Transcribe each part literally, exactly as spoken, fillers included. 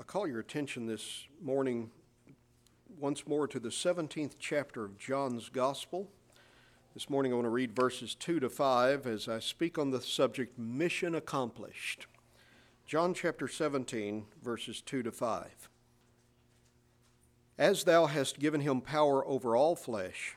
call your attention this morning once more to the seventeenth chapter of John's Gospel. This morning I want to read verses two to five as I speak on the subject, Mission Accomplished. John chapter seventeen, verses two to five. As thou hast given him power over all flesh,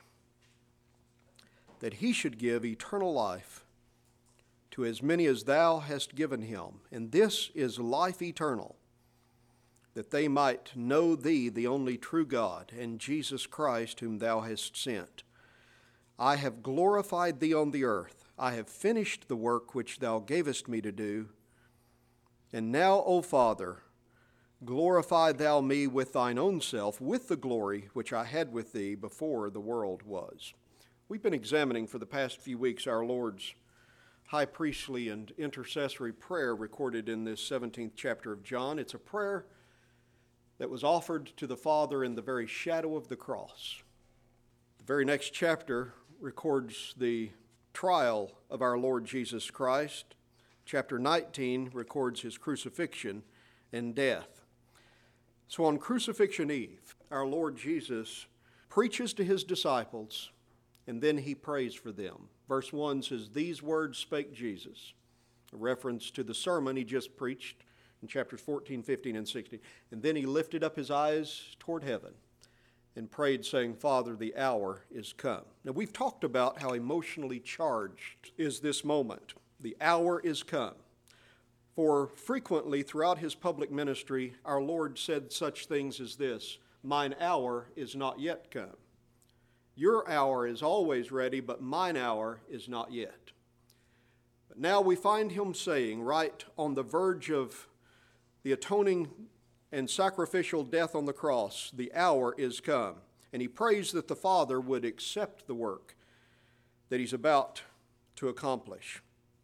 that he should give eternal life to as many as thou hast given him. And this is life eternal, that they might know thee, the only true God, and Jesus Christ, whom thou hast sent. I have glorified thee on the earth. I have finished the work which thou gavest me to do. And now, O Father, glorify thou me with thine own self, with the glory which I had with thee before the world was. We've been examining for the past few weeks our Lord's high priestly and intercessory prayer recorded in this seventeenth chapter of John. It's a prayer that was offered to the Father in the very shadow of the cross. The very next chapter records the trial of our Lord Jesus Christ. Chapter nineteen records his crucifixion and death. So on Crucifixion Eve, our Lord Jesus preaches to his disciples, and then he prays for them. Verse one says, "These words spake Jesus," a reference to the sermon he just preached in chapters fourteen, fifteen, and sixteen. And then he lifted up his eyes toward heaven and prayed, saying, "Father, the hour is come." Now, we've talked about how emotionally charged is this moment. The hour is come. For frequently throughout his public ministry, our Lord said such things as this: "Mine hour is not yet come." Your hour is always ready, but mine hour is not yet. But now we find him saying, right on the verge of the atoning and sacrificial death on the cross, the hour is come. And he prays that the Father would accept the work that he's about to accomplish.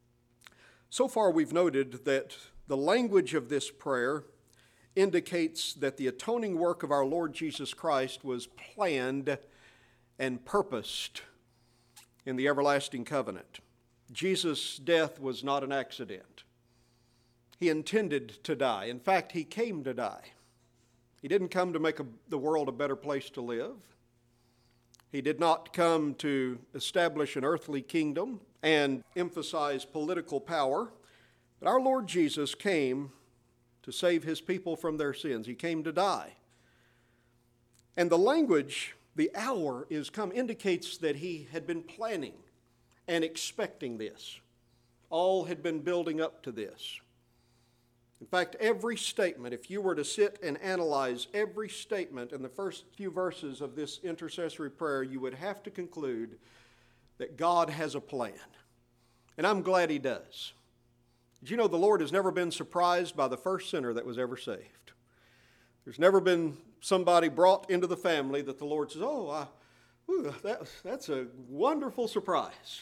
So far we've noted that the language of this prayer indicates that the atoning work of our Lord Jesus Christ was planned and purposed in the everlasting covenant. Jesus' death was not an accident. He intended to die. In fact, he came to die. He didn't come to make a, the world a better place to live. He did not come to establish an earthly kingdom and emphasize political power. But our Lord Jesus came to save his people from their sins. He came to die. And the language, "the hour is come," indicates that he had been planning and expecting this. All had been building up to this. In fact, every statement, if you were to sit and analyze every statement in the first few verses of this intercessory prayer, you would have to conclude that God has a plan. And I'm glad he does. Did you know the Lord has never been surprised by the first sinner that was ever saved? There's never been somebody brought into the family that the Lord says, "Oh, I, ooh, that, that's a wonderful surprise."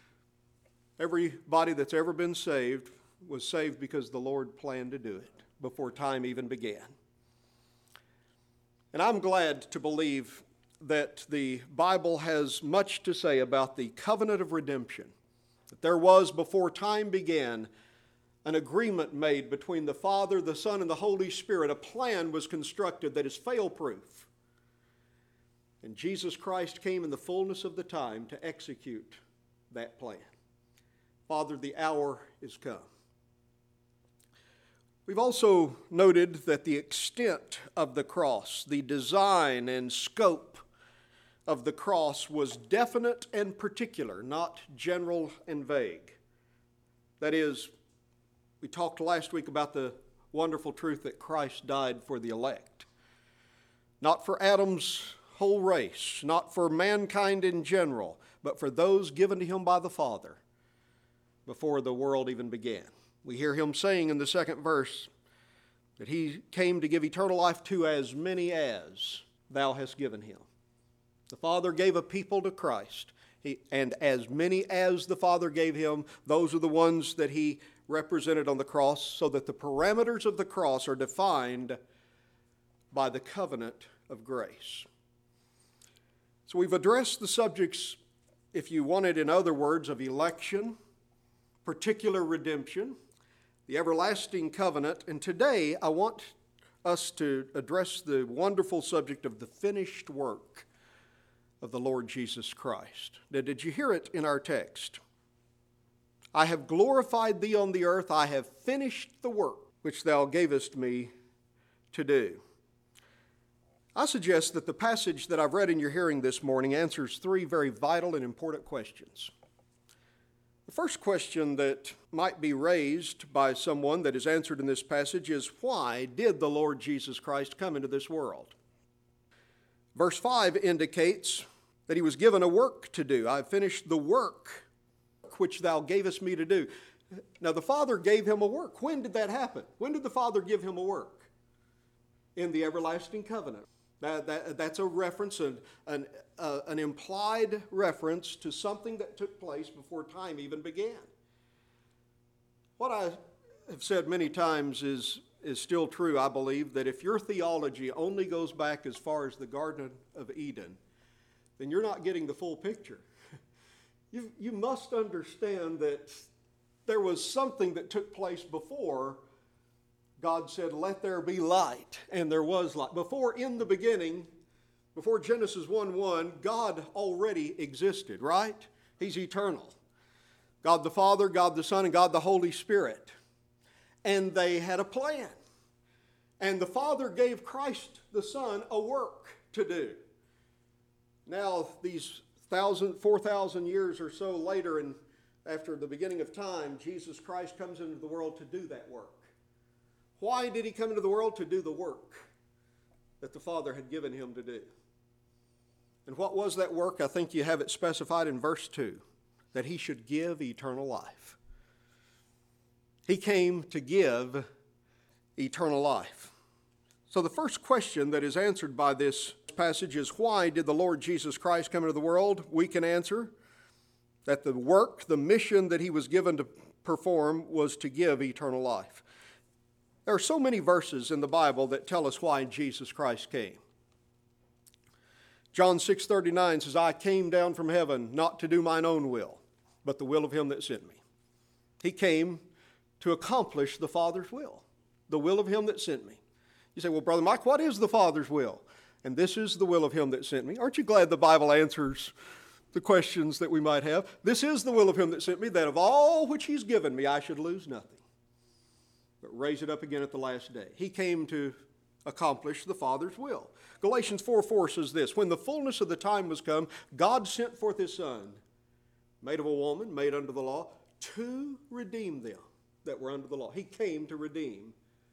Everybody that's ever been saved was saved because the Lord planned to do it before time even began. And I'm glad to believe that the Bible has much to say about the covenant of redemption, that there was before time began an agreement made between the Father, the Son, and the Holy Spirit. A plan was constructed that is fail-proof. And Jesus Christ came in the fullness of the time to execute that plan. Father, the hour is come. We've also noted that the extent of the cross, the design and scope of the cross was definite and particular, not general and vague. That is, we talked last week about the wonderful truth that Christ died for the elect. Not for Adam's whole race, not for mankind in general, but for those given to him by the Father before the world even began. We hear him saying in the second verse that he came to give eternal life to as many as thou hast given him. The Father gave a people to Christ, he, and as many as the Father gave him, those are the ones that he represented on the cross, so that the parameters of the cross are defined by the covenant of grace. So we've addressed the subjects, if you want it in other words, of election, particular redemption, the everlasting covenant, and today I want us to address the wonderful subject of the finished work of the Lord Jesus Christ. Now, did you hear it in our text? I have glorified thee on the earth. I have finished the work which thou gavest me to do. I suggest that the passage that I've read in your hearing this morning answers three very vital and important questions. The first question that might be raised by someone that is answered in this passage is, why did the Lord Jesus Christ come into this world? Verse five indicates that he was given a work to do. I have finished the work which thou gavest me to do. Now, the Father gave him a work. When did that happen? When did the Father give him a work? In the everlasting covenant. That, that, that's a reference, an, an, uh, an implied reference to something that took place before time even began. What I have said many times is, is still true, I believe, that if your theology only goes back as far as the Garden of Eden, then you're not getting the full picture. You, you must understand that there was something that took place before God said, let there be light, and there was light. Before, in the beginning, before Genesis one one, God already existed, right? He's eternal. God the Father, God the Son, and God the Holy Spirit. And they had a plan. And the Father gave Christ the Son a work to do. Now, these thousand, four thousand years or so later, and after the beginning of time, Jesus Christ comes into the world to do that work. Why did he come into the world? To do the work that the Father had given him to do. And what was that work? I think you have it specified in verse two, that he should give eternal life. He came to give eternal life. So the first question that is answered by this passage is, why did the Lord Jesus Christ come into the world? We can answer that the work, the mission that he was given to perform was to give eternal life. There are so many verses in the Bible that tell us why Jesus Christ came. John six thirty-nine says, I came down from heaven not to do mine own will, but the will of him that sent me. He came to accomplish the Father's will, the will of him that sent me. You say, well, Brother Mike, what is the Father's will? And this is the will of him that sent me. Aren't you glad the Bible answers the questions that we might have? This is the will of him that sent me, that of all which he's given me, I should lose nothing, but raise it up again at the last day. He came to accomplish the Father's will. Galatians four four says this, when the fullness of the time was come, God sent forth his Son, made of a woman, made under the law, to redeem them that were under the law. He came to redeem.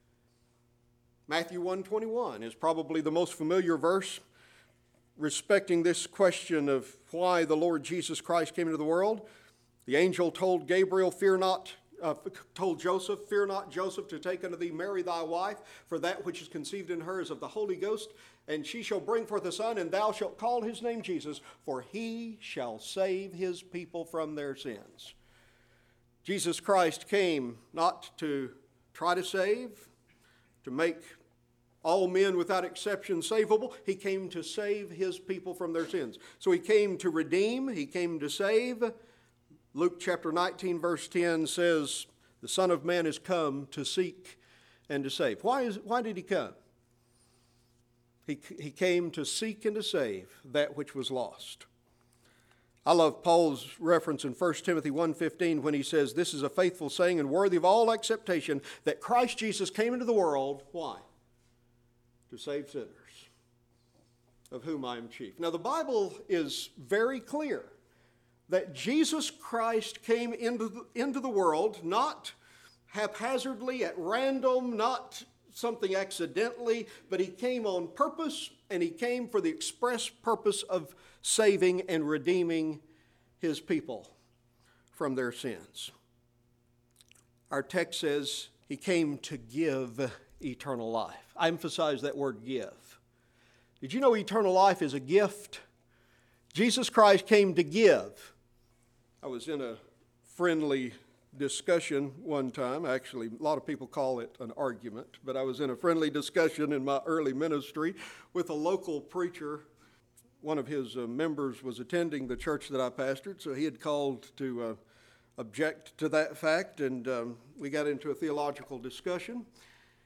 Matthew one twenty-one is probably the most familiar verse respecting this question of why the Lord Jesus Christ came into the world. The angel told Gabriel, fear not, uh, told Joseph, fear not, Joseph, to take unto thee Mary thy wife, for that which is conceived in her is of the Holy Ghost, and she shall bring forth a son, and thou shalt call his name Jesus, for he shall save his people from their sins. Jesus Christ came not to try to save, to make all men without exception savable. He came to save his people from their sins. So he came to redeem, he came to save. Luke chapter nineteen verse ten says, the Son of Man is come to seek and to save. Why, is, why did he come? He, he came to seek and to save that which was lost. I love Paul's reference in First Timothy one fifteen when he says, this is a faithful saying and worthy of all acceptation, that Christ Jesus came into the world, why? To save sinners, of whom I am chief. Now the Bible is very clear that Jesus Christ came into the, into the world not haphazardly, at random, not something accidentally, but he came on purpose, and he came for the express purpose of saving and redeeming his people from their sins. Our text says he came to give eternal life. I emphasize that word give. Did you know eternal life is a gift? Jesus Christ came to give. I was in a friendly discussion one time. Actually, a lot of people call it an argument, but I was in a friendly discussion in my early ministry with a local preacher. One of his uh, members was attending the church that I pastored, so he had called to uh, object to that fact, and um, we got into a theological discussion.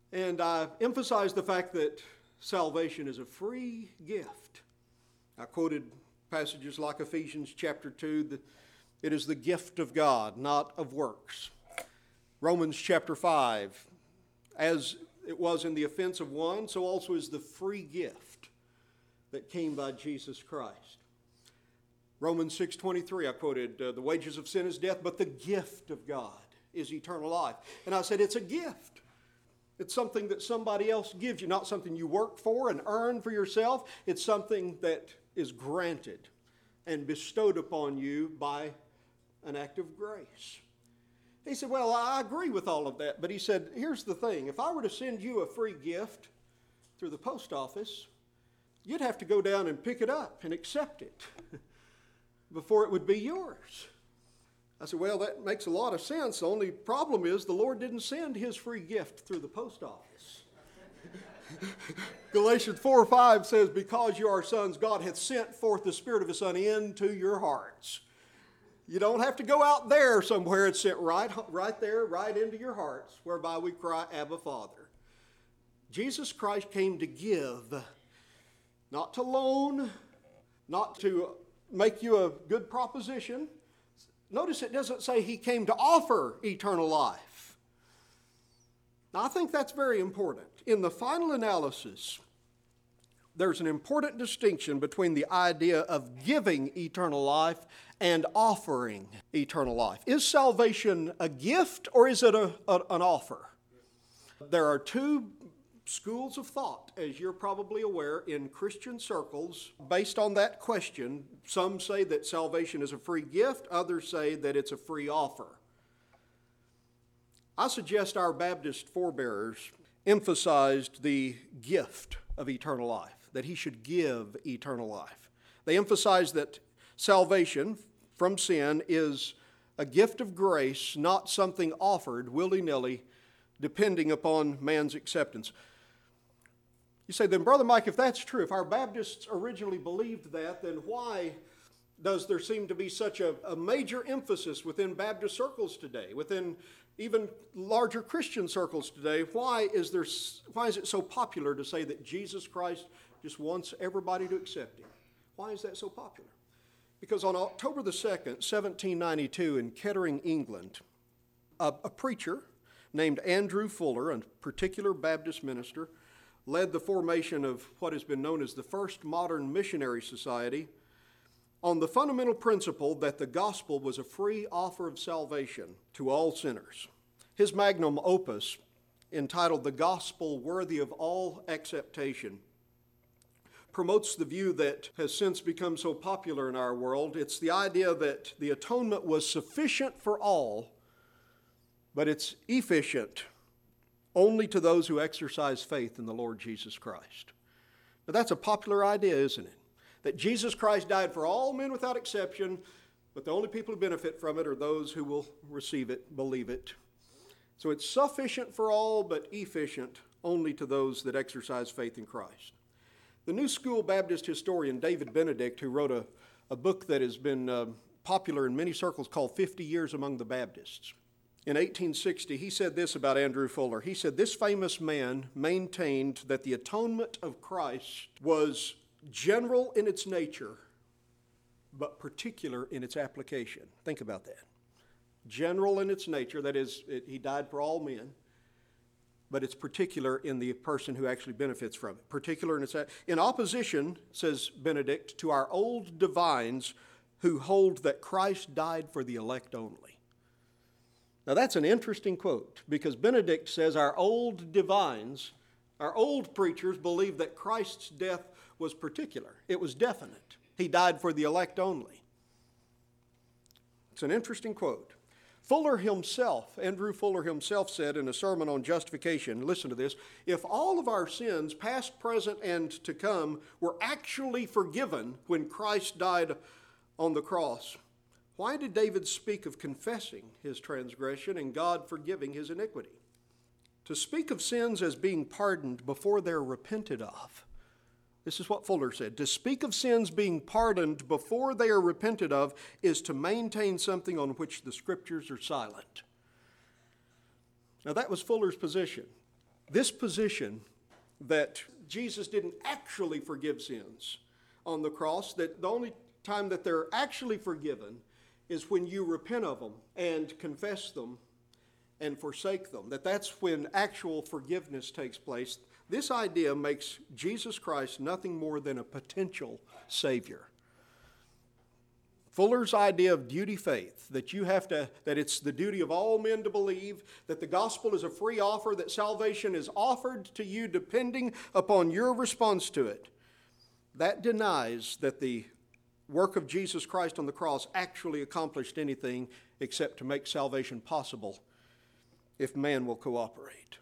And I emphasized the fact that salvation is a free gift. I quoted passages like Ephesians chapter two, that it is the gift of God, not of works. Romans chapter five, as it was in the offense of one, so also is the free gift that came by Jesus Christ. Romans six twenty-three, I quoted, uh, the wages of sin is death, but the gift of God is eternal life. And I said, it's a gift. It's something that somebody else gives you, not something you work for and earn for yourself. It's something that is granted and bestowed upon you by an act of grace. He said, well, I agree with all of that. But he said, here's the thing. If I were to send you a free gift through the post office, you'd have to go down and pick it up and accept it before it would be yours. I said, well, that makes a lot of sense. The only problem is the Lord didn't send his free gift through the post office. Galatians four five says, because you are sons, God hath sent forth the Spirit of his Son into your hearts. You don't have to go out there somewhere. It's sent right, right there, right into your hearts, whereby we cry, Abba, Father. Jesus Christ came to give, not to loan, not to make you a good proposition. Notice it doesn't say he came to offer eternal life. Now, I think that's very important. In the final analysis, there's an important distinction between the idea of giving eternal life and offering eternal life. Is salvation a gift or is it a, a, an offer? There are two schools of thought, as you're probably aware, in Christian circles based on that question. Some say that salvation is a free gift, others say that it's a free offer. I suggest our Baptist forebears emphasized the gift of eternal life, that he should give eternal life. They emphasized that salvation from sin is a gift of grace, not something offered willy-nilly, depending upon man's acceptance. You say, then, Brother Mike, if that's true, if our Baptists originally believed that, then why does there seem to be such a, a major emphasis within Baptist circles today, within even larger Christian circles today? Why is there? Why is it so popular to say that Jesus Christ just wants everybody to accept him? Why is that so popular? Because on October the second, seventeen ninety-two, in Kettering, England, a, a preacher named Andrew Fuller, a particular Baptist minister, led the formation of what has been known as the first modern missionary society on the fundamental principle that the gospel was a free offer of salvation to all sinners. His magnum opus, entitled The Gospel Worthy of All Acceptation, promotes the view that has since become so popular in our world. It's the idea that the atonement was sufficient for all, but it's efficient only to those who exercise faith in the Lord Jesus Christ. Now that's a popular idea, isn't it? That Jesus Christ died for all men without exception, but the only people who benefit from it are those who will receive it, believe it. So it's sufficient for all, but efficient only to those that exercise faith in Christ. The New School Baptist historian David Benedict, who wrote a, a book that has been uh, popular in many circles called fifty years Among the Baptists, in eighteen sixty, he said this about Andrew Fuller. He said, this famous man maintained that the atonement of Christ was general in its nature, but particular in its application. Think about that. General in its nature, that is, it, he died for all men, but it's particular in the person who actually benefits from it. Particular in its, in opposition, says Benedict, to our old divines who hold that Christ died for the elect only. Now that's an interesting quote, because Benedict says our old divines, our old preachers believed that Christ's death was particular. It was definite. He died for the elect only. It's an interesting quote. Fuller himself, Andrew Fuller himself said in a sermon on justification, listen to this, if all of our sins, past, present, and to come, were actually forgiven when Christ died on the cross, why did David speak of confessing his transgression and God forgiving his iniquity? To speak of sins as being pardoned before they're repented of. This is what Fuller said. To speak of sins being pardoned before they are repented of is to maintain something on which the Scriptures are silent. Now that was Fuller's position. This position that Jesus didn't actually forgive sins on the cross, that the only time that they're actually forgiven is when you repent of them and confess them and forsake them, that that's when actual forgiveness takes place. This idea makes Jesus Christ nothing more than a potential Savior. Fuller's idea of duty faith, that you have to, that it's the duty of all men to believe, that the gospel is a free offer, that salvation is offered to you depending upon your response to it, that denies that the work of Jesus Christ on the cross actually accomplished anything except to make salvation possible if man will cooperate.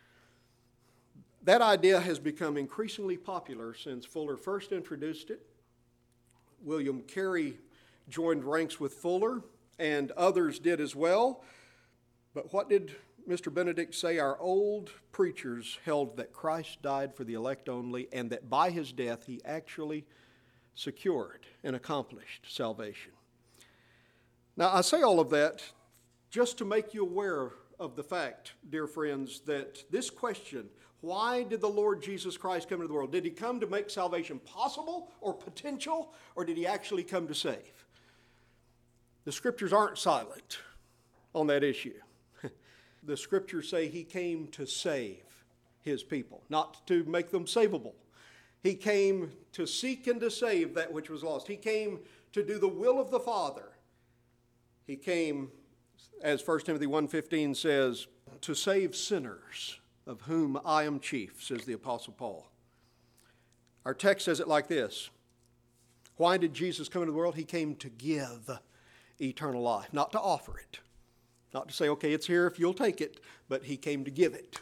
That idea has become increasingly popular since Fuller first introduced it. William Carey joined ranks with Fuller, and others did as well. But what did Mister Benedict say? Our old preachers held that Christ died for the elect only, and that by his death he actually secured and accomplished salvation. Now, I say all of that just to make you aware of the fact, dear friends, that this question, why did the Lord Jesus Christ come into the world? Did he come to make salvation possible or potential, or did he actually come to save? The scriptures aren't silent on that issue. The scriptures say he came to save his people, not to make them savable. He came to seek and to save that which was lost. He came to do the will of the Father. He came, as First Timothy one fifteen says, to save sinners, of whom I am chief, says the Apostle Paul. Our text says it like this. Why did Jesus come into the world? He came to give eternal life, not to offer it. Not to say, okay, it's here if you'll take it, but he came to give it.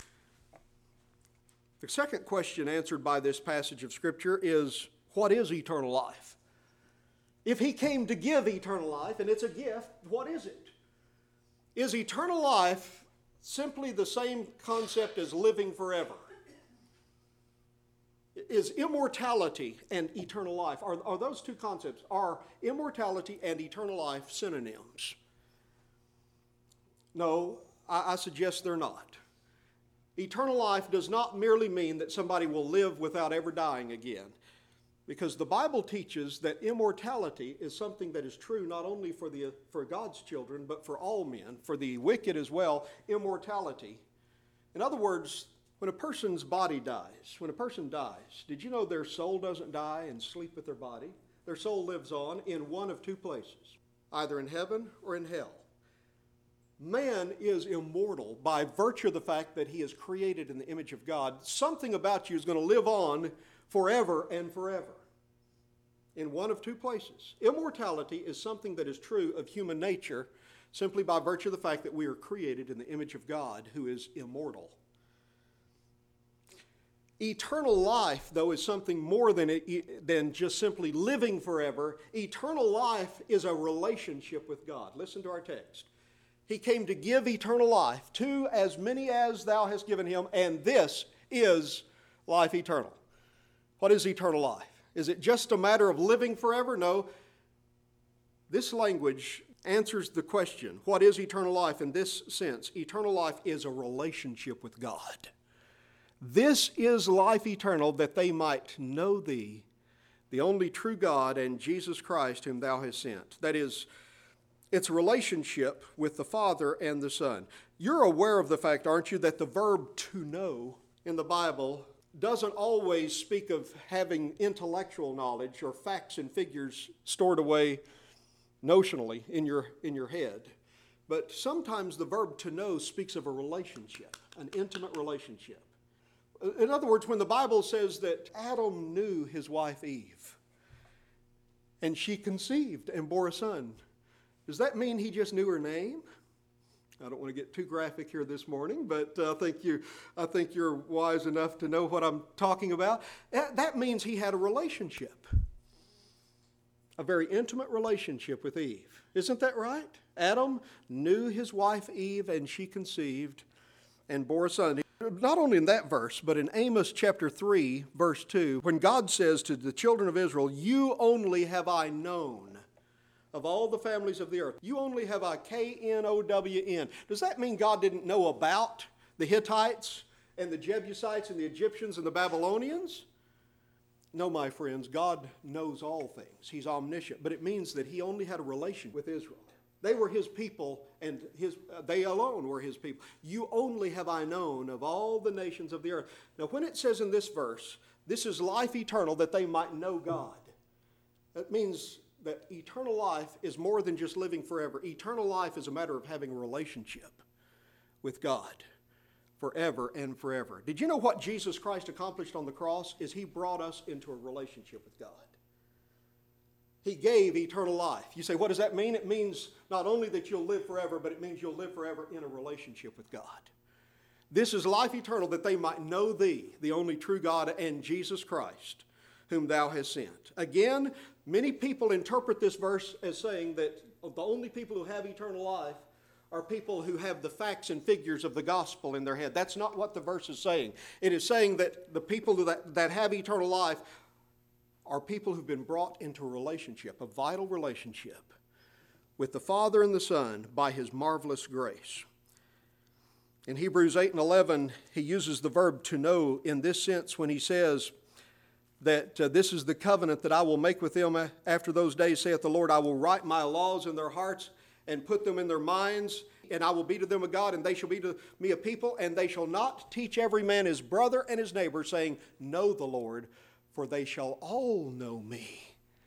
The second question answered by this passage of Scripture is, what is eternal life? If he came to give eternal life, and it's a gift, what is it? Is eternal life simply the same concept as living forever? Is immortality and eternal life, are, are those two concepts, are immortality and eternal life synonyms? No, I, I suggest they're not. Eternal life does not merely mean that somebody will live without ever dying again, because the Bible teaches that immortality is something that is true not only for, the, for God's children, but for all men, for the wicked as well, immortality. In other words, when a person's body dies, when a person dies, did you know their soul doesn't die and sleep with their body? Their soul lives on in one of two places, either in heaven or in hell. Man is immortal by virtue of the fact that he is created in the image of God. Something about you is going to live on forever and forever in one of two places. Immortality is something that is true of human nature simply by virtue of the fact that we are created in the image of God, who is immortal. Eternal life, though, is something more than, it, than just simply living forever. Eternal life is a relationship with God. Listen to our text. He came to give eternal life to as many as thou hast given him, and this is life eternal. What is eternal life? Is it just a matter of living forever? No. This language answers the question, what is eternal life in this sense? Eternal life is a relationship with God. This is life eternal, that they might know thee, the only true God, and Jesus Christ whom thou hast sent. That is, it's a relationship with the Father and the Son. You're aware of the fact, aren't you, that the verb to know in the Bible doesn't always speak of having intellectual knowledge or facts and figures stored away notionally in your, in your head. But sometimes the verb to know speaks of a relationship, an intimate relationship. In other words, when the Bible says that Adam knew his wife Eve, and she conceived and bore a son, does that mean he just knew her name? I don't want to get too graphic here this morning, but I think you, I think you're wise enough to know what I'm talking about. That means he had a relationship, a very intimate relationship with Eve. Isn't that right? Adam knew his wife Eve, and she conceived and bore a son. Not only in that verse, but in Amos chapter three, verse two, when God says to the children of Israel, you only have I known of all the families of the earth. You only have I K N O W N. Does that mean God didn't know about the Hittites and the Jebusites and the Egyptians and the Babylonians? No, my friends, God knows all things. He's omniscient, but it means that he only had a relation with Israel. They were his people, and his, uh, they alone were his people. You only have I known of all the nations of the earth. Now, when it says in this verse, this is life eternal, that they might know God, that means that eternal life is more than just living forever. Eternal life is a matter of having a relationship with God forever and forever. Did you know what Jesus Christ accomplished on the cross? Is he brought us into a relationship with God. He gave eternal life. You say, what does that mean? It means not only that you'll live forever, but it means you'll live forever in a relationship with God. This is life eternal, that they might know thee, the only true God, and Jesus Christ, whom thou hast sent. Again, many people interpret this verse as saying that the only people who have eternal life are people who have the facts and figures of the gospel in their head. That's not what the verse is saying. It is saying that the people that, that have eternal life are people who've been brought into a relationship, a vital relationship with the Father and the Son by his marvelous grace. In Hebrews eight and eleven, he uses the verb to know in this sense when he says that uh, this is the covenant that I will make with them after those days, saith the Lord. I will write my laws in their hearts and put them in their minds, and I will be to them a God, and they shall be to me a people, and they shall not teach every man his brother and his neighbor, saying, know the Lord, for they shall all know me,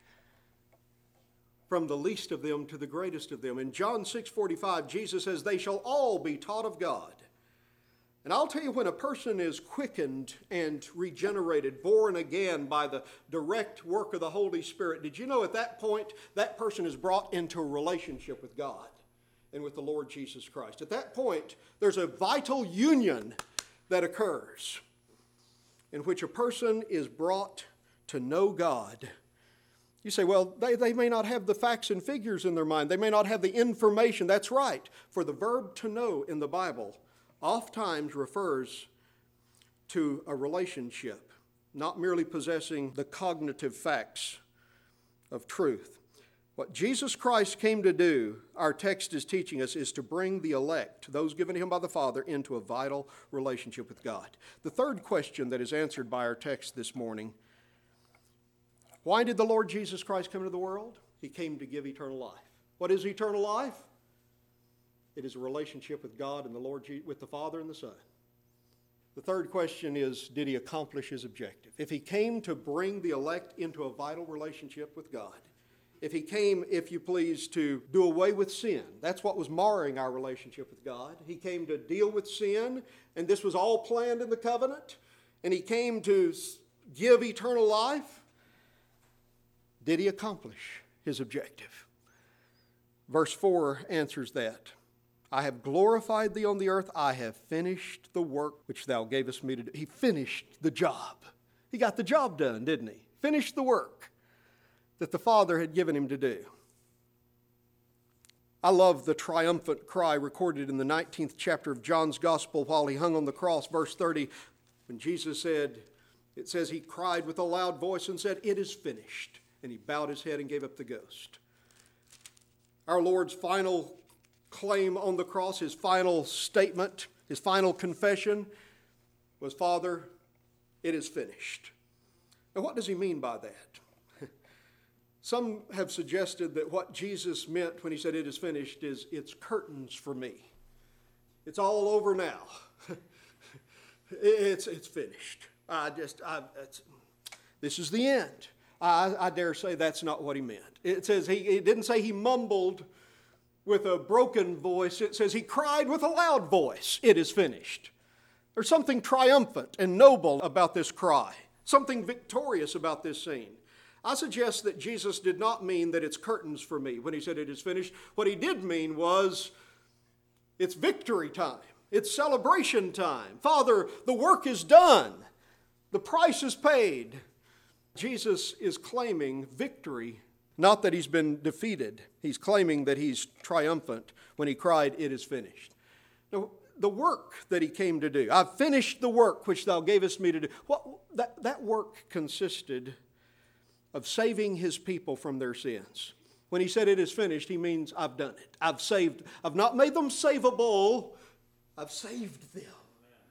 from the least of them to the greatest of them. In John six forty-five, Jesus says, they shall all be taught of God. And I'll tell you, when a person is quickened and regenerated, born again by the direct work of the Holy Spirit, did you know at that point, that person is brought into a relationship with God and with the Lord Jesus Christ. At that point, there's a vital union that occurs in which a person is brought to know God. You say, well, they, they may not have the facts and figures in their mind. They may not have the information. That's right. For the verb to know in the Bible oftentimes refers to a relationship, not merely possessing the cognitive facts of truth. What Jesus Christ came to do, our text is teaching us, is to bring the elect, those given to him by the Father, into a vital relationship with God. The third question that is answered by our text this morning, why did the Lord Jesus Christ come into the world? He came to give eternal life. What is eternal life? It is a relationship with God and the Lord, with the Father and the Son. The third question is, did he accomplish his objective? If he came to bring the elect into a vital relationship with God, if he came, if you please, to do away with sin, that's what was marring our relationship with God. He came to deal with sin, and this was all planned in the covenant, and he came to give eternal life. Did he accomplish his objective? Verse four answers that. I have glorified thee on the earth. I have finished the work which thou gavest me to do. He finished the job. He got the job done, didn't he? Finished the work that the Father had given him to do. I love the triumphant cry recorded in the nineteenth chapter of John's Gospel while he hung on the cross, verse thirty, when Jesus said, it says he cried with a loud voice and said, it is finished. And he bowed his head and gave up the ghost. Our Lord's final claim on the cross, his final statement, his final confession was, Father, it is finished. Now, what does he mean by that? Some have suggested that what Jesus meant when he said it is finished is it's curtains for me. It's all over now. it's, it's finished. I just, I, it's, this is the end. I, I dare say that's not what he meant. It says he, it didn't say he mumbled with a broken voice. It says he cried with a loud voice. It is finished. There's something triumphant and noble about this cry, something victorious about this scene. I suggest that Jesus did not mean that it's curtains for me when he said it is finished. What he did mean was it's victory time. It's celebration time. Father, the work is done. The price is paid. Jesus is claiming victory, not that he's been defeated. He's claiming that he's triumphant when he cried, it is finished. Now, the work that he came to do, I've finished the work which thou gavest me to do. What, that, that work consisted of saving his people from their sins. When he said it is finished, he means I've done it. I've saved, I've not made them savable, I've saved them.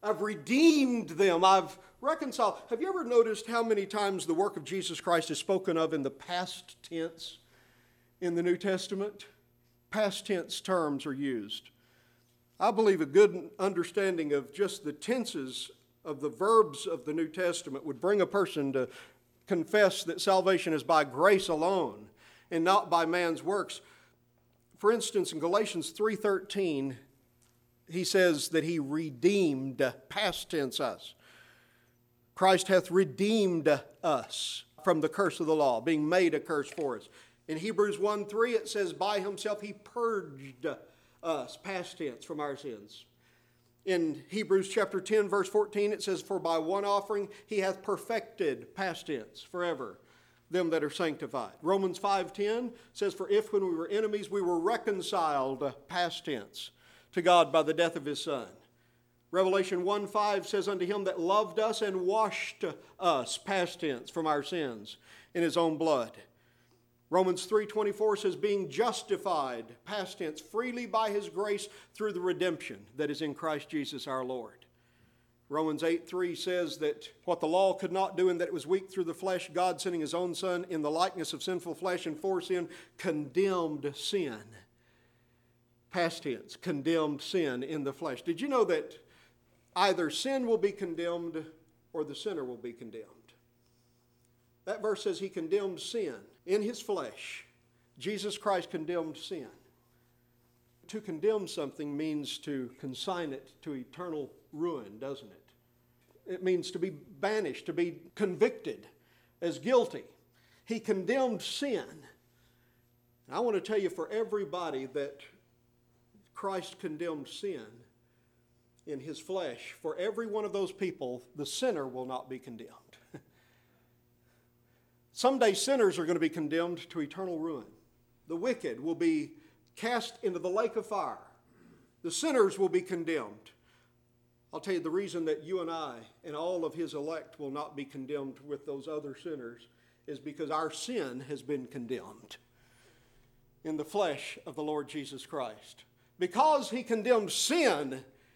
I've redeemed them. I've reconciled. Have you ever noticed how many times the work of Jesus Christ is spoken of in the past tense in the New Testament? Past tense terms are used. I believe a good understanding of just the tenses of the verbs of the New Testament would bring a person to confess that salvation is by grace alone and not by man's works. For instance, in Galatians three thirteen, he says that he redeemed, past tense, us. Christ hath redeemed us from the curse of the law, being made a curse for us. In Hebrews one three, it says, by himself he purged us, past tense, from our sins. In Hebrews chapter ten, verse fourteen, it says, for by one offering he hath perfected, past tense, forever, them that are sanctified. Romans five ten says, for if when we were enemies we were reconciled, past tense, to God by the death of his Son. Revelation one five says, unto him that loved us and washed us, past tense, from our sins in his own blood. Romans three twenty-four says, being justified, past tense, freely by his grace through the redemption that is in Christ Jesus our Lord. Romans eight three says that what the law could not do, and that it was weak through the flesh, God sending his own Son in the likeness of sinful flesh and for sin, condemned sin. Past tense, condemned sin in the flesh. Did you know that either sin will be condemned or the sinner will be condemned? That verse says he condemned sin in his flesh. Jesus Christ condemned sin. To condemn something means to consign it to eternal ruin, doesn't it? It means to be banished, to be convicted as guilty. He condemned sin. And I want to tell you, for everybody that Christ condemned sin in his flesh, for every one of those people, the sinner will not be condemned. Someday sinners are going to be condemned to eternal ruin. The wicked will be cast into the lake of fire. The sinners will be condemned. I'll tell you the reason that you and I and all of his elect will not be condemned with those other sinners is because our sin has been condemned in the flesh of the Lord Jesus Christ. Because he condemned sin,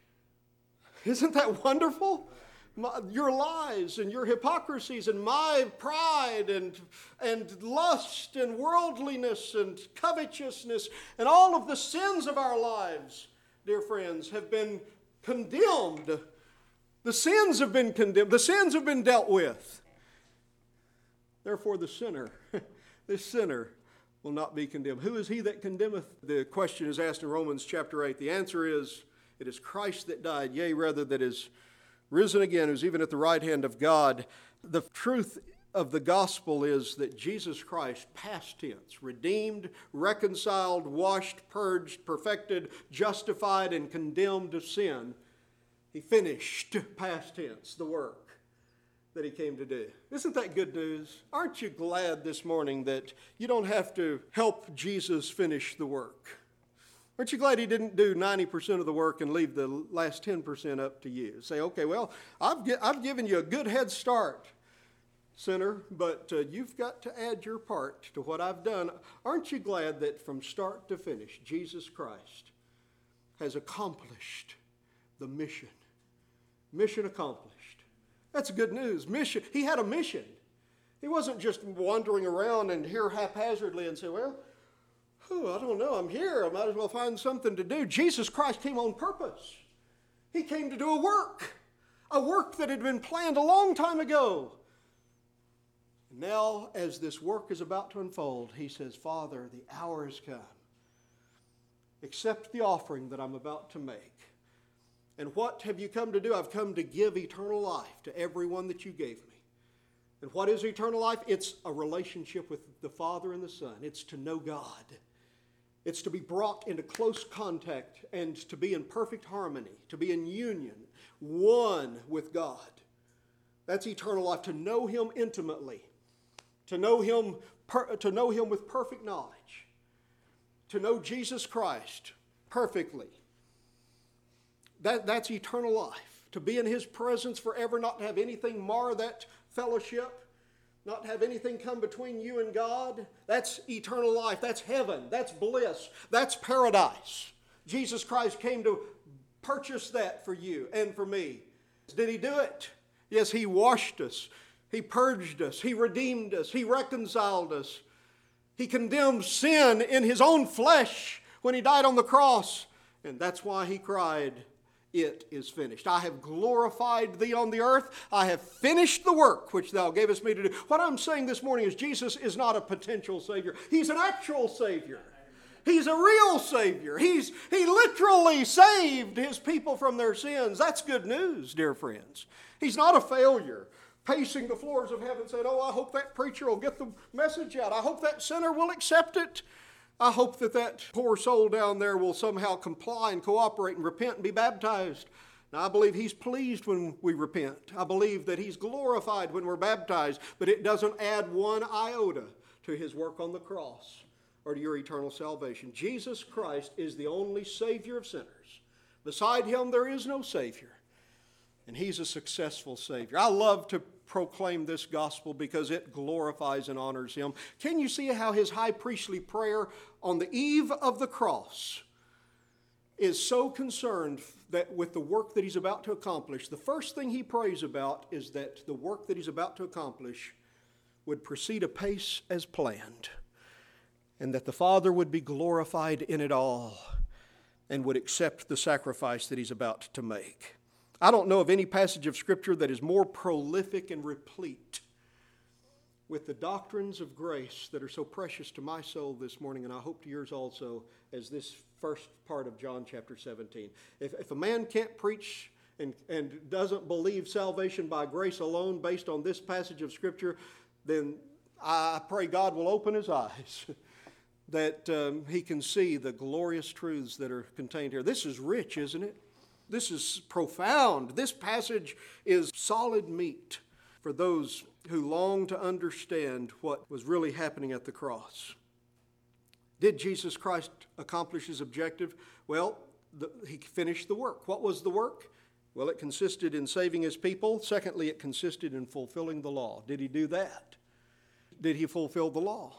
isn't that wonderful? My, your lies and your hypocrisies and my pride and, and lust and worldliness and covetousness and all of the sins of our lives, dear friends, have been condemned. The sins have been condemned. The sins have been dealt with. Therefore, the sinner, this sinner, will not be condemned. Who is he that condemneth? The question is asked in Romans chapter eight. The answer is, it is Christ that died, yea, rather, that is risen again, who's even at the right hand of God. The truth of the gospel is that Jesus Christ, past tense, redeemed, reconciled, washed, purged, perfected, justified, and condemned to sin. He finished, past tense, the work that he came to do. Isn't that good news? Aren't you glad this morning that you don't have to help Jesus finish the work? Aren't you glad he didn't do ninety percent of the work and leave the last ten percent up to you? Say, okay, well, I've, gi- I've given you a good head start, sinner, but uh, you've got to add your part to what I've done. Aren't you glad that from start to finish, Jesus Christ has accomplished the mission? Mission accomplished. That's good news. Mission. He had a mission. He wasn't just wandering around and here haphazardly and say, well, oh, I don't know, I'm here, I might as well find something to do. Jesus Christ came on purpose. He came to do a work, a work that had been planned a long time ago. Now, as this work is about to unfold, he says, Father, the hour has come. Accept the offering that I'm about to make. And what have you come to do? I've come to give eternal life to everyone that you gave me. And what is eternal life? It's a relationship with the Father and the Son. It's to know God. It's to be brought into close contact and to be in perfect harmony, to be in union, one with God. That's eternal life, to know him intimately, to know him, per, to know him with perfect knowledge, to know Jesus Christ perfectly. That, that's eternal life, to be in his presence forever, not to have anything mar that fellowship, not have anything come between you and God. That's eternal life. That's heaven. That's bliss. That's paradise. Jesus Christ came to purchase that for you and for me. Did he do it? Yes, he washed us. He purged us. He redeemed us. He reconciled us. He condemned sin in his own flesh when he died on the cross. And that's why he cried, "It is finished. I have glorified thee on the earth. I have finished the work which thou gavest me to do." What I'm saying this morning is Jesus is not a potential Savior. He's an actual Savior. He's a real Savior. He's, he literally saved his people from their sins. That's good news, dear friends. He's not a failure, pacing the floors of heaven saying, "Oh, I hope that preacher will get the message out. I hope that sinner will accept it. I hope that that poor soul down there will somehow comply and cooperate and repent and be baptized." Now, I believe he's pleased when we repent. I believe that he's glorified when we're baptized, but it doesn't add one iota to his work on the cross or to your eternal salvation. Jesus Christ is the only Savior of sinners. Beside him, there is no Savior. And he's a successful Savior. I love to proclaim this gospel because it glorifies and honors him. Can you see how his high priestly prayer on the eve of the cross is so concerned that with the work that he's about to accomplish, the first thing he prays about is that the work that he's about to accomplish would proceed apace as planned, and that the Father would be glorified in it all and would accept the sacrifice that he's about to make. I don't know of any passage of Scripture that is more prolific and replete with the doctrines of grace that are so precious to my soul this morning, and I hope to yours also, as this first part of John chapter seventeen. If, if a man can't preach and, and doesn't believe salvation by grace alone based on this passage of Scripture, then I pray God will open his eyes that um, he can see the glorious truths that are contained here. This is rich, isn't it? This is profound. This passage is solid meat for those who long to understand what was really happening at the cross. Did Jesus Christ accomplish his objective? Well, the, he finished the work. What was the work? Well, it consisted in saving his people. Secondly, it consisted in fulfilling the law. Did he do that? Did he fulfill the law?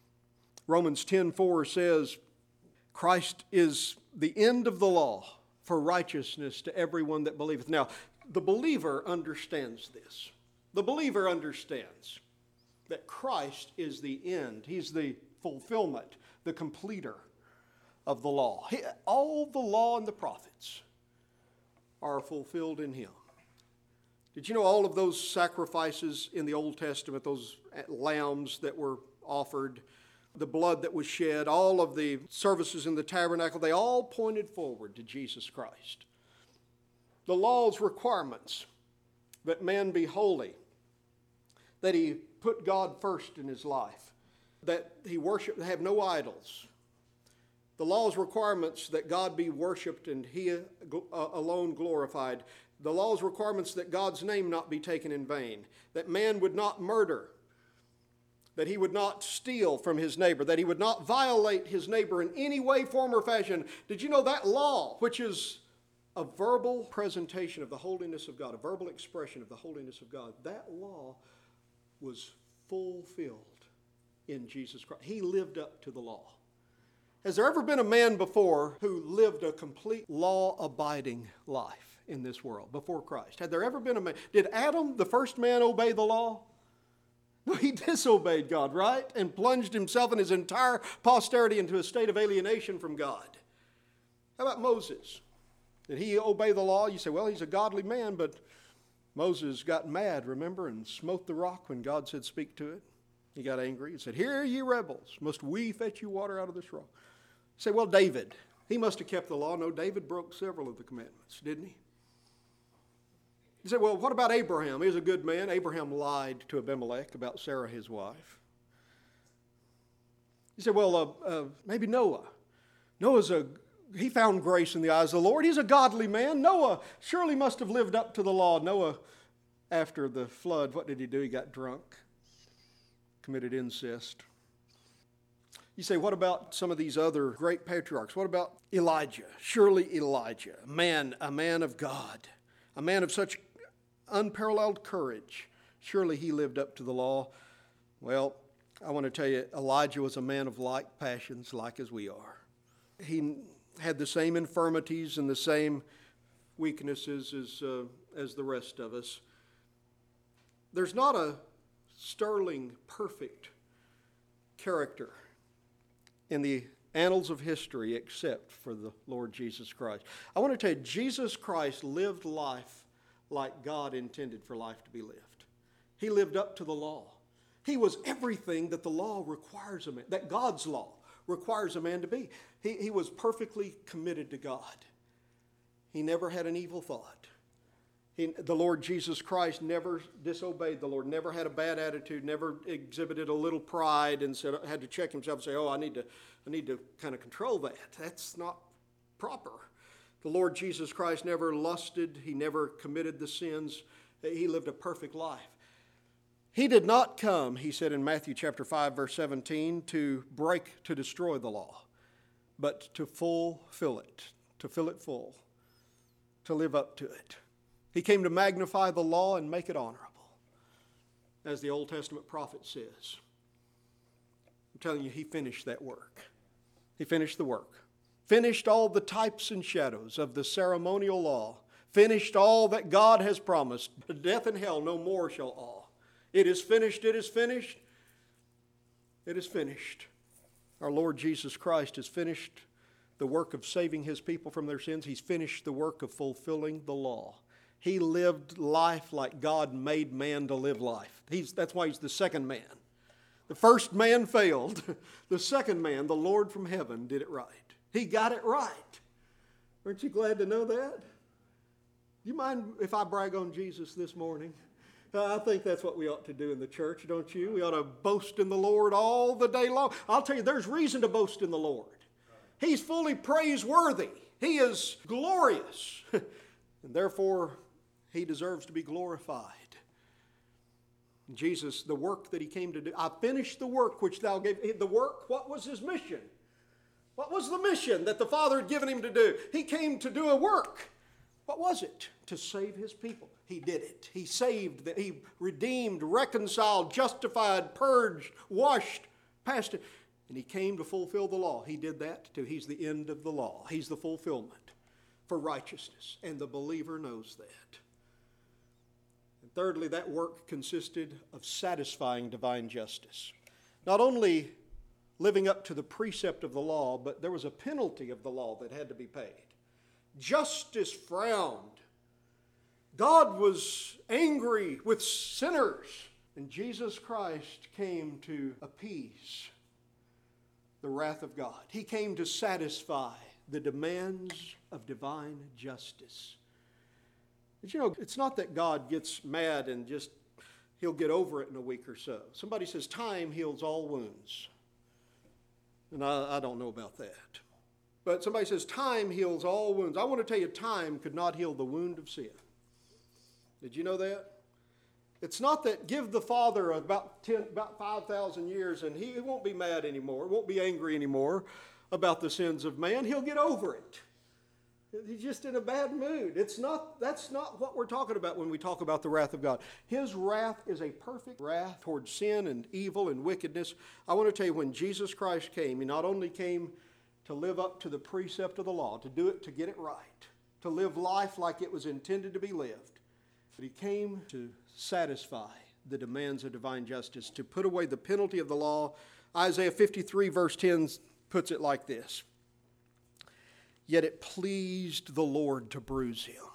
Romans ten four says, "Christ is the end of the law for righteousness to everyone that believeth." Now, the believer understands this. The believer understands that Christ is the end. He's the fulfillment, the completer of the law. He, all the law and the prophets are fulfilled in him. Did you know all of those sacrifices in the Old Testament, those lambs that were offered, the blood that was shed, all of the services in the tabernacle, they all pointed forward to Jesus Christ. The law's requirements that man be holy, that he put God first in his life, that he worship, have no idols. The law's requirements that God be worshiped and he uh, alone glorified. The law's requirements that God's name not be taken in vain, that man would not murder, that he would not steal from his neighbor, that he would not violate his neighbor in any way, form, or fashion. Did you know that law, which is a verbal presentation of the holiness of God, a verbal expression of the holiness of God, that law was fulfilled in Jesus Christ. He lived up to the law. Has there ever been a man before who lived a complete law-abiding life in this world before Christ? Had there ever been a man? Did Adam, the first man, obey the law? No, he disobeyed God, right? And plunged himself and his entire posterity into a state of alienation from God. How about Moses? Did he obey the law? You say, well, he's a godly man, but Moses got mad, remember, and smote the rock when God said, speak to it. He got angry and said, "Hear ye rebels, must we fetch you water out of this rock?" You say, well, David, he must have kept the law. No, David broke several of the commandments, didn't he? You say, well, what about Abraham? He was a good man. Abraham lied to Abimelech about Sarah, his wife. You say, well, uh, uh, maybe Noah. Noah's a, he found grace in the eyes of the Lord. He's a godly man. Noah surely must have lived up to the law. Noah, after the flood, what did he do? He got drunk, committed incest. You say, what about some of these other great patriarchs? What about Elijah? Surely Elijah, a man, a man of God, a man of such unparalleled courage. Surely he lived up to the law. Well, I want to tell you, Elijah was a man of like passions, like as we are. He had the same infirmities and the same weaknesses as, uh, as the rest of us. There's not a sterling, perfect character in the annals of history except for the Lord Jesus Christ. I want to tell you, Jesus Christ lived life like God intended for life to be lived. He lived up to the law. He was everything that the law requires a man, that God's law requires a man to be. He, he was perfectly committed to God. He never had an evil thought. He, the Lord Jesus Christ never disobeyed the Lord, never had a bad attitude, never exhibited a little pride and said, had to check himself and say, oh, I need to, I need to kind of control that. That's not proper. The Lord Jesus Christ never lusted. He never committed the sins. He lived a perfect life. He did not come, he said in Matthew chapter five, verse seventeen, to break, to destroy the law, but to fulfill it, to fill it full, to live up to it. He came to magnify the law and make it honorable, as the Old Testament prophet says. I'm telling you, he finished that work. He finished the work. Finished all the types and shadows of the ceremonial law. Finished all that God has promised. Death and hell no more shall awe. It is finished, it is finished, it is finished. Our Lord Jesus Christ has finished the work of saving his people from their sins. He's finished the work of fulfilling the law. He lived life like God made man to live life. He's, that's why he's the second man. The first man failed. The second man, the Lord from heaven, did it right. He got it right. Aren't you glad to know that? Do you mind if I brag on Jesus this morning? I think that's what we ought to do in the church, don't you? We ought to boast in the Lord all the day long. I'll tell you, there's reason to boast in the Lord. He's fully praiseworthy. He is glorious. And therefore, he deserves to be glorified. Jesus, the work that he came to do, I finished the work which thou gave. The work, what was his mission? What was the mission that the Father had given him to do? He came to do a work. What was it? To save his people. He did it. He saved, he redeemed, reconciled, justified, purged, washed, passed it. And he came to fulfill the law. He did that too. He's the end of the law. He's the fulfillment for righteousness. And the believer knows that. And thirdly, that work consisted of satisfying divine justice. Not only living up to the precept of the law, but there was a penalty of the law that had to be paid. Justice frowned. God was angry with sinners. And Jesus Christ came to appease the wrath of God. He came to satisfy the demands of divine justice. But you know, it's not that God gets mad and just, he'll get over it in a week or so. Somebody says time heals all wounds. And I, I don't know about that. But somebody says time heals all wounds. I want to tell you, time could not heal the wound of sin. Did you know that? It's not that give the Father about ten, about five thousand years and he won't be mad anymore, won't be angry anymore about the sins of man. He'll get over it. He's just in a bad mood. It's not, that's not what we're talking about when we talk about the wrath of God. His wrath is a perfect wrath towards sin and evil and wickedness. I want to tell you, when Jesus Christ came, he not only came to live up to the precept of the law, to do it, to get it right, to live life like it was intended to be lived, but he came to satisfy the demands of divine justice, to put away the penalty of the law. Isaiah fifty-three verse ten puts it like this. Yet it pleased the Lord to bruise him.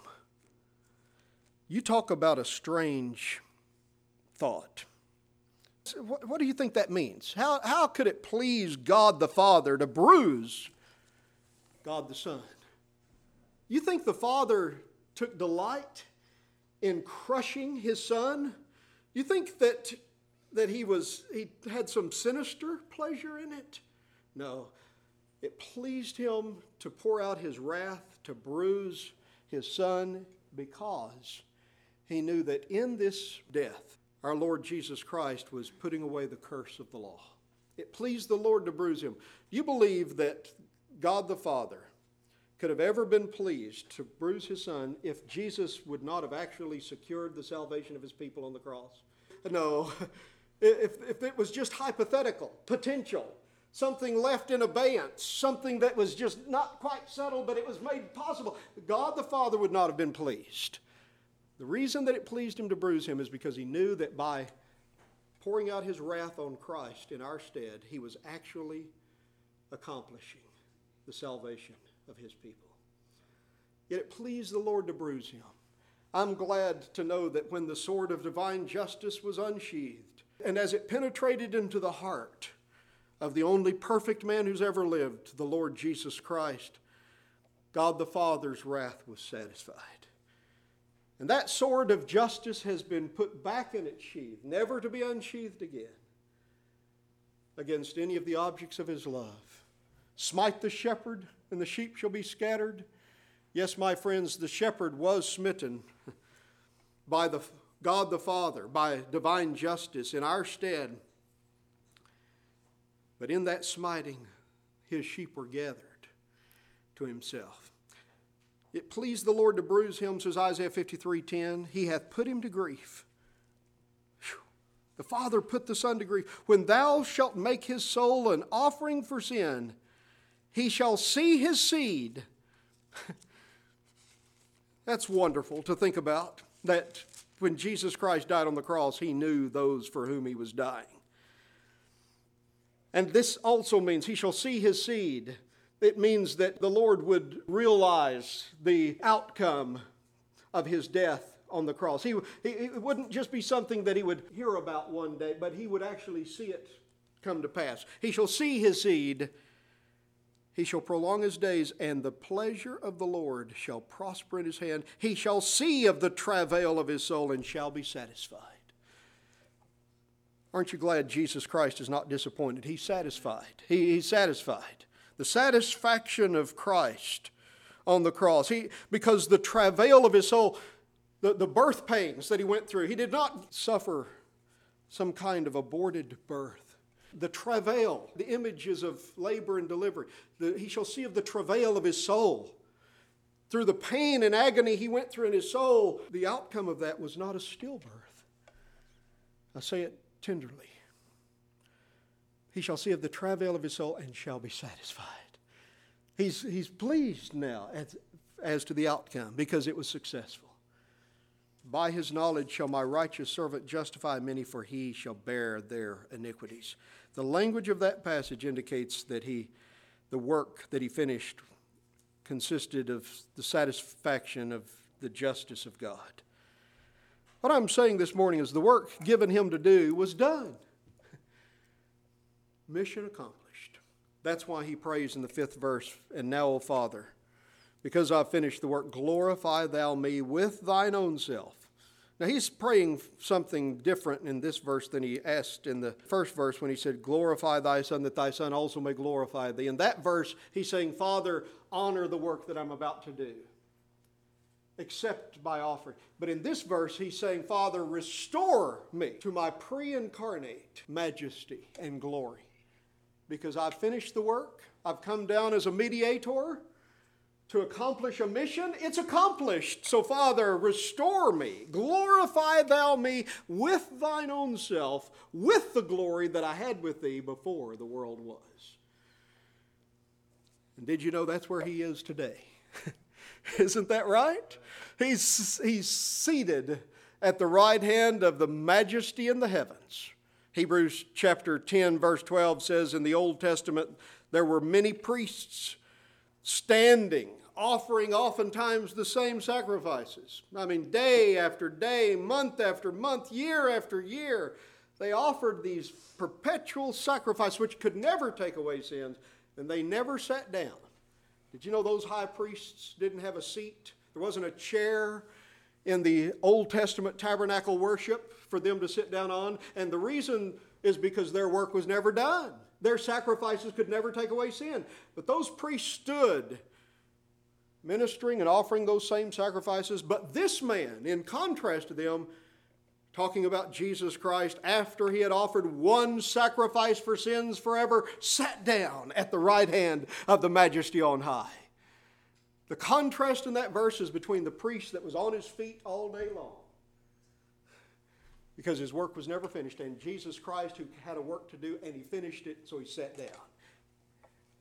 You talk about a strange thought. What, what do you think that means? How, how could it please God the Father to bruise God the Son? You think the Father took delight in crushing his Son? You think that that he was he had some sinister pleasure in it? No. It pleased him to pour out his wrath, to bruise his Son, because he knew that in this death, our Lord Jesus Christ was putting away the curse of the law. It pleased the Lord to bruise him. You believe that God the Father could have ever been pleased to bruise his Son if Jesus would not have actually secured the salvation of his people on the cross? No. If, if it was just hypothetical, potential, something left in abeyance, something that was just not quite settled, but it was made possible. God the Father would not have been pleased. The reason that it pleased him to bruise him is because he knew that by pouring out his wrath on Christ in our stead, he was actually accomplishing the salvation of his people. Yet it pleased the Lord to bruise him. I'm glad to know that when the sword of divine justice was unsheathed, and as it penetrated into the heart of the only perfect man who's ever lived, the Lord Jesus Christ, God the Father's wrath was satisfied. And that sword of justice has been put back in its sheath, never to be unsheathed again, against any of the objects of his love. Smite the shepherd, and the sheep shall be scattered. Yes, my friends, the shepherd was smitten by the God the Father, by divine justice in our stead. But in that smiting, his sheep were gathered to himself. It pleased the Lord to bruise him, says Isaiah fifty-three ten. He hath put him to grief. Whew. The Father put the Son to grief. When thou shalt make his soul an offering for sin, he shall see his seed. That's wonderful to think about, that when Jesus Christ died on the cross, he knew those for whom he was dying. And this also means he shall see his seed. It means that the Lord would realize the outcome of his death on the cross. He, he, it wouldn't just be something that he would hear about one day, but he would actually see it come to pass. He shall see his seed. He shall prolong his days, and the pleasure of the Lord shall prosper in his hand. He shall see of the travail of his soul and shall be satisfied. Aren't you glad Jesus Christ is not disappointed? He's satisfied. He, he's satisfied. The satisfaction of Christ on the cross. He, because the travail of his soul, the, the birth pains that he went through, he did not suffer some kind of aborted birth. The travail, the images of labor and delivery. The, he shall see of the travail of his soul. Through the pain and agony he went through in his soul, the outcome of that was not a stillbirth. I say it tenderly. He shall see of the travail of his soul and shall be satisfied. He's, he's pleased now as, as to the outcome because it was successful. By his knowledge shall my righteous servant justify many, for he shall bear their iniquities. The language of that passage indicates that he, the work that he finished consisted of the satisfaction of the justice of God. What I'm saying this morning is the work given him to do was done. Mission accomplished. That's why he prays in the fifth verse, and now, O Father, because I've finished the work, glorify thou me with thine own self. Now he's praying something different in this verse than he asked in the first verse when he said, glorify thy Son, that thy Son also may glorify thee. In that verse, he's saying, Father, honor the work that I'm about to do. Accept my offering. But in this verse, he's saying, Father, restore me to my pre-incarnate majesty and glory. Because I've finished the work. I've come down as a mediator to accomplish a mission. It's accomplished. So, Father, restore me. Glorify thou me with thine own self, with the glory that I had with thee before the world was. And did you know that's where he is today? Isn't that right? He's, he's seated at the right hand of the majesty in the heavens. Hebrews chapter ten, verse twelve says, in the Old Testament, there were many priests standing, offering oftentimes the same sacrifices. I mean, day after day, month after month, year after year, they offered these perpetual sacrifices which could never take away sins, and they never sat down. Did you know those high priests didn't have a seat? There wasn't a chair in the Old Testament tabernacle worship for them to sit down on, and the reason is because their work was never done. Their sacrifices could never take away sin. But those priests stood ministering and offering those same sacrifices. But this man, in contrast to them, talking about Jesus Christ, after he had offered one sacrifice for sins forever, sat down at the right hand of the majesty on high. The contrast in that verse is between the priest that was on his feet all day long, because his work was never finished, and Jesus Christ, who had a work to do, and he finished it, so he sat down.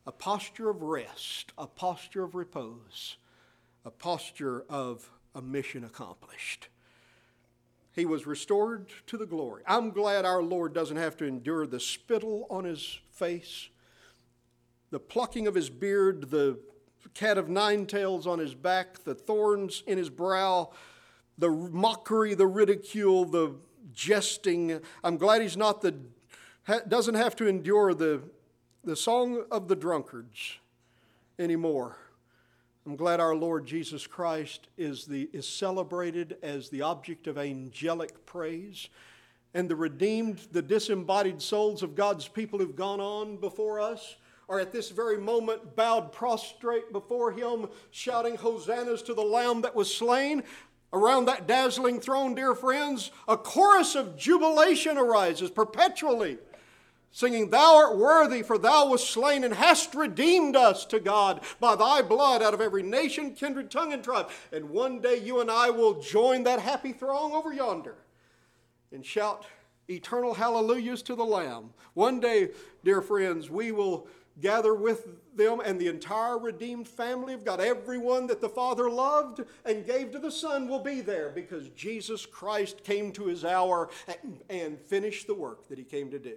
a posture of rest, a posture of repose, a posture of a mission accomplished. He was restored to the glory. I'm glad our Lord doesn't have to endure the spittle on his face, the plucking of his beard, the cat of nine tails on his back, the thorns in his brow, the mockery, the ridicule, the jesting. I'm glad he's not the, doesn't have to endure the, the song of the drunkards anymore. I'm glad our Lord Jesus Christ is, the, is celebrated as the object of angelic praise. And the redeemed, the disembodied souls of God's people who've gone on before us are at this very moment bowed prostrate before him, shouting hosannas to the Lamb that was slain. Around that dazzling throne, dear friends, a chorus of jubilation arises perpetually, singing, "Thou art worthy, for thou wast slain and hast redeemed us to God by thy blood out of every nation, kindred, tongue, and tribe." And one day you and I will join that happy throng over yonder and shout eternal hallelujahs to the Lamb. One day, dear friends, we will gather with them and the entire redeemed family of God. Everyone that the Father loved and gave to the Son will be there because Jesus Christ came to his hour and, and finished the work that he came to do.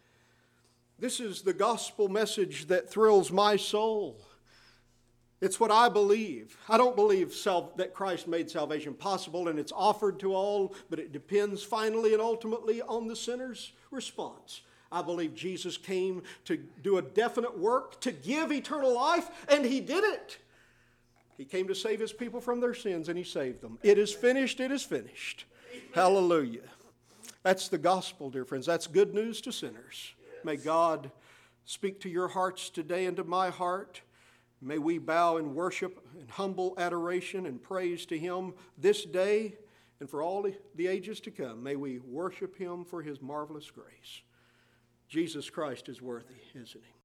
This is the gospel message that thrills my soul. It's what I believe. I don't believe sal- that Christ made salvation possible and it's offered to all, but it depends finally and ultimately on the sinner's response. I believe Jesus came to do a definite work, to give eternal life, and he did it. He came to save his people from their sins, and he saved them. It is finished, it is finished. Hallelujah. That's the gospel, dear friends. That's good news to sinners. May God speak to your hearts today and to my heart. May we bow in worship and humble adoration and praise to him this day and for all the ages to come. May we worship him for his marvelous grace. Jesus Christ is worthy, isn't he?